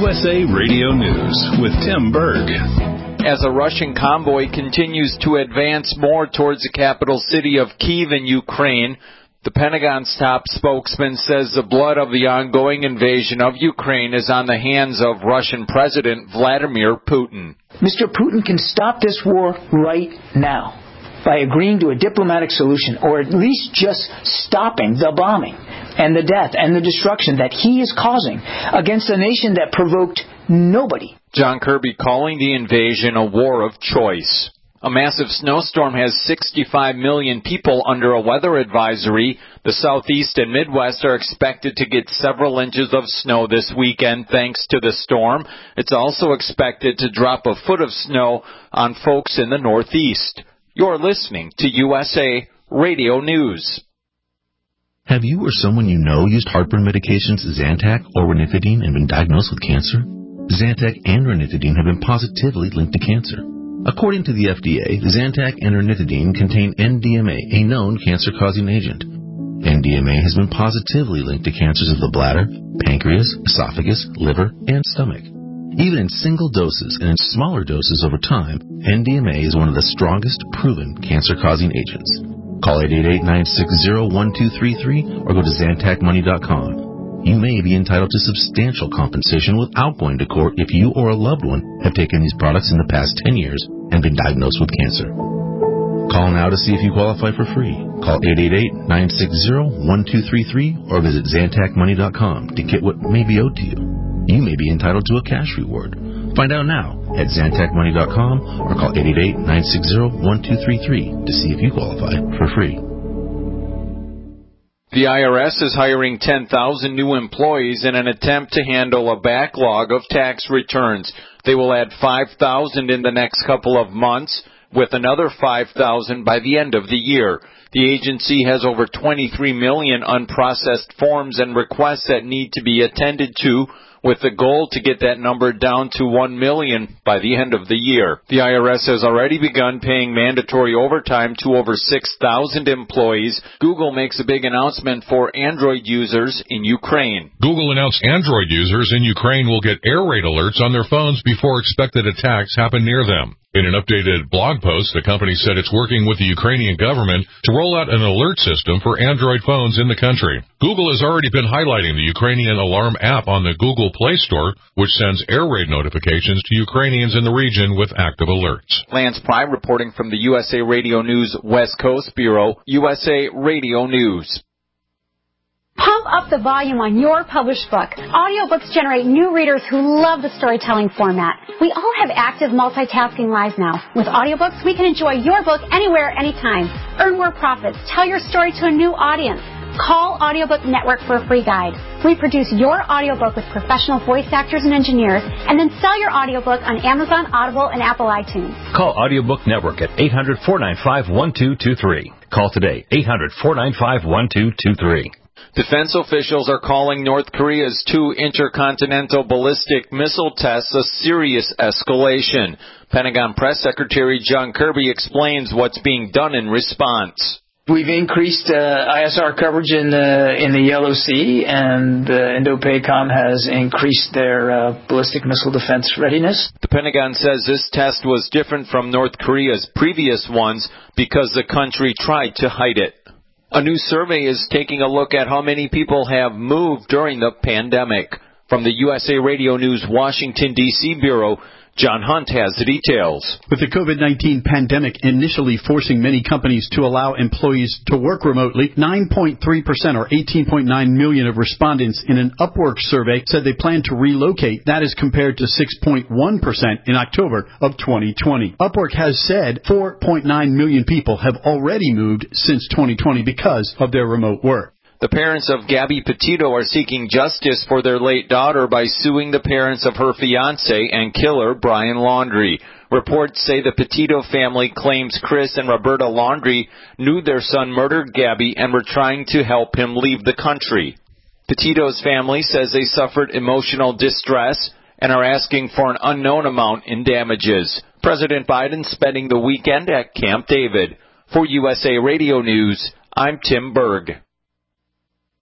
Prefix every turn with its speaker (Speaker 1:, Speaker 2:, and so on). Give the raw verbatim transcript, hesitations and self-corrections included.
Speaker 1: S A Radio News with Tim Berg.
Speaker 2: As a Russian convoy continues to advance more towards the capital city of Kyiv in Ukraine, the Pentagon's top spokesman says the blood of the ongoing invasion of Ukraine is on the hands of Russian President Vladimir Putin.
Speaker 3: Mister Putin can stop this war right now by agreeing to a diplomatic solution, or at least just stopping the bombing and the death and the destruction that he is causing against a nation that provoked nobody.
Speaker 2: John Kirby calling the invasion a war of choice. A massive snowstorm has sixty-five million people under a weather advisory. The southeast and Midwest are expected to get several inches of snow this weekend thanks to the storm. It's also expected to drop a foot of snow on folks in the northeast. You're listening to U S A Radio News.
Speaker 4: Have you or someone you know used heartburn medications Zantac or ranitidine and been diagnosed with cancer? Zantac and ranitidine have been positively linked to cancer. According to the F D A, Zantac and ranitidine contain N D M A, a known cancer-causing agent. N D M A has been positively linked to cancers of the bladder, pancreas, esophagus, liver, and stomach. Even in single doses and in smaller doses over time, N D M A is one of the strongest proven cancer-causing agents. Call eight eight eight, nine six zero, one two three three or go to Zantac Money dot com. You may be entitled to substantial compensation without going to court if you or a loved one have taken these products in the past ten years and been diagnosed with cancer. Call now to see if you qualify for free. Call eight eight eight, nine six zero, one two three three or visit Zantac Money dot com to get what may be owed to you. You may be entitled to a cash reward. Find out now at Zantac Money dot com or call eight eight eight, nine six zero, one two three three to see if you qualify for free.
Speaker 2: The I R S is hiring ten thousand new employees in an attempt to handle a backlog of tax returns. They will add five thousand in the next couple of months, with another five thousand by the end of the year. The agency has over twenty-three million unprocessed forms and requests that need to be attended to, with the goal to get that number down to one million by the end of the year. The I R S has already begun paying mandatory overtime to over six thousand employees. Google makes a big announcement for Android users in Ukraine.
Speaker 5: Google announced Android users in Ukraine will get air raid alerts on their phones before expected attacks happen near them. In an updated blog post, the company said it's working with the Ukrainian government to roll out an alert system for Android phones in the country. Google has already been highlighting the Ukrainian Alarm app on the Google Play Store, which sends air raid notifications to Ukrainians in the region with active alerts.
Speaker 2: Lance Pry reporting from the U S A Radio News West Coast Bureau, U S A Radio News.
Speaker 6: Pump up the volume on your published book. Audiobooks generate new readers who love the storytelling format. We all have active multitasking lives now. With audiobooks, we can enjoy your book anywhere, anytime. Earn more profits. Tell your story to a new audience. Call Audiobook Network for a free guide. Reproduce your audiobook with professional voice actors and engineers, and then sell your audiobook on Amazon, Audible, and Apple iTunes.
Speaker 7: Call Audiobook Network at eight hundred, four nine five, one two two three. Call today, eight hundred, four nine five, one two two three.
Speaker 2: Defense officials are calling North Korea's two intercontinental ballistic missile tests a serious escalation. Pentagon Press Secretary John Kirby explains what's being done in response.
Speaker 3: We've increased uh, I S R coverage in the in the Yellow Sea, and uh, Indo-PACOM has increased their uh, ballistic missile defense readiness.
Speaker 2: The Pentagon says this test was different from North Korea's previous ones because the country tried to hide it. A new survey is taking a look at how many people have moved during the pandemic. From the U S A Radio News Washington, D C Bureau, John Hunt has the details.
Speaker 8: With the COVID nineteen pandemic initially forcing many companies to allow employees to work remotely, nine point three percent or eighteen point nine million of respondents in an Upwork survey said they plan to relocate. That is compared to six point one percent in October of twenty twenty. Upwork has said four point nine million people have already moved since twenty twenty because of their remote work.
Speaker 2: The parents of Gabby Petito are seeking justice for their late daughter by suing the parents of her fiancé and killer, Brian Laundrie. Reports say the Petito family claims Chris and Roberta Laundrie knew their son murdered Gabby and were trying to help him leave the country. Petito's family says they suffered emotional distress and are asking for an unknown amount in damages. President Biden spending the weekend at Camp David. For U S A Radio News, I'm Tim Berg.